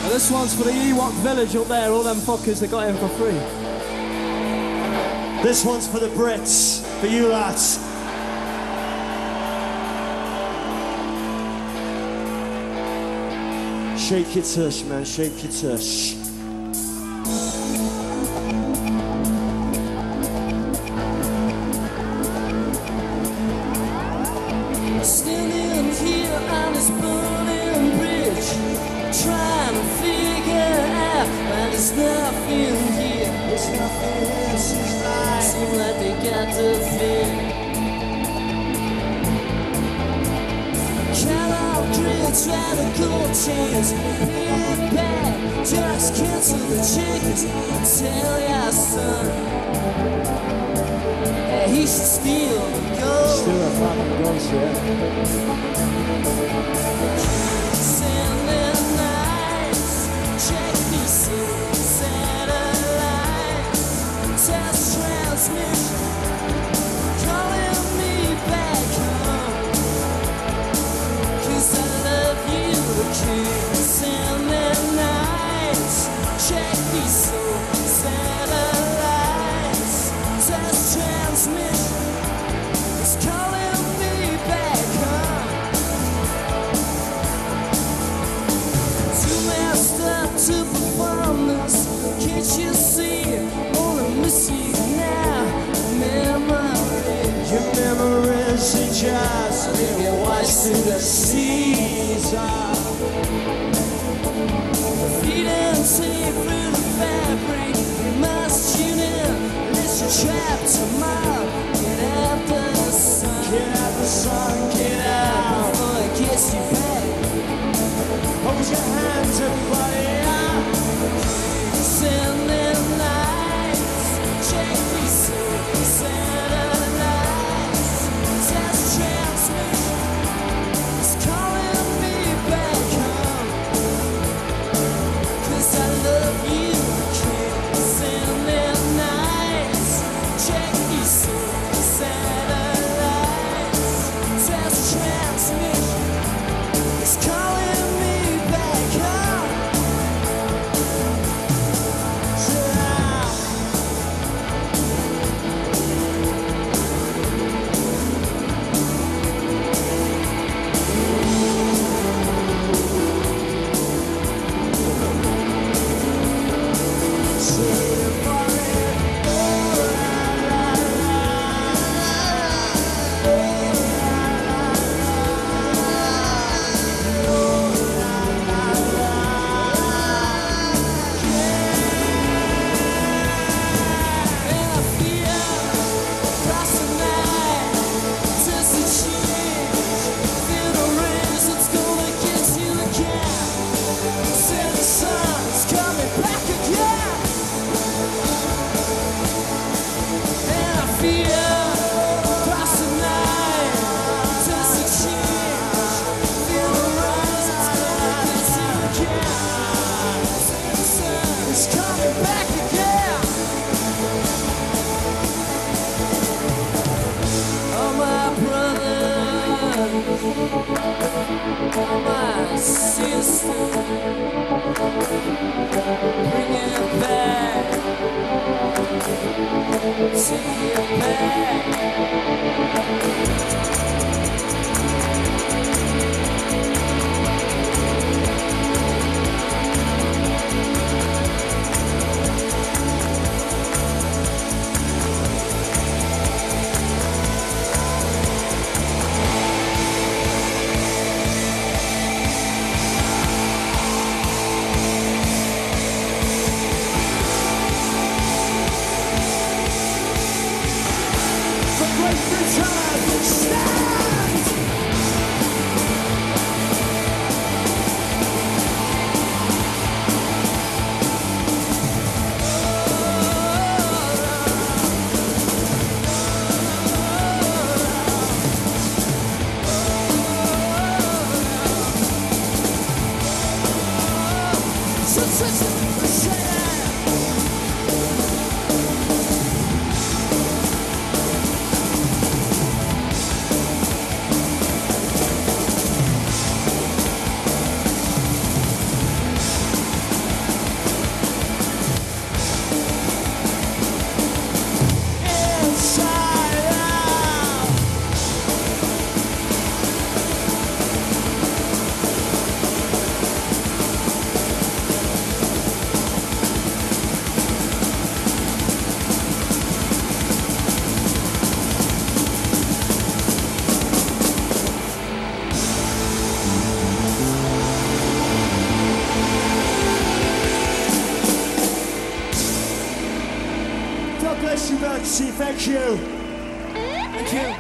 This one's for the Ewok village up there, all them fuckers that got in for free. This one's for the Brits, for you lads. Shake your tush, man, shake your tush. Standing here on this burning bridge, trying to figure out why there's nothing here. There's nothing here, seems like they got the fear. Count out grids, try to go chance, hit back, just cancel the chickens. Tell your son, that he should steal the gold. Steal a fucking ghost, yeah. Sending nights, check these satellites, test transmission, calling me back home. 'Cause I love you, kid. Sending nights, check these satellites, test transmission, it's calling me back home. Too messed up to perform this. Can't you see? Only miss you now. Memories, your memories, they just get washed through the seas. Feet and tape through the fabric. You must tune in. Unless you're trapped tomorrow. Get out the sun. Get out the sun, get out. Before it gets you back. Hold your hands, everybody. Sending lights, check these satellites, test transmission, it's calling me back home. 'Cause I love you, kid. Sending nights, check these satellites, test transmission, it's calling me back home. My sister, bring it back, take it back. Fancy, thank you. Thank you.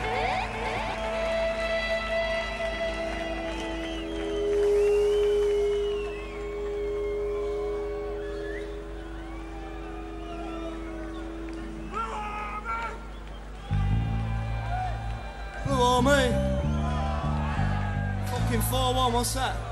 Blue Army. Fucking 4-1, what's that?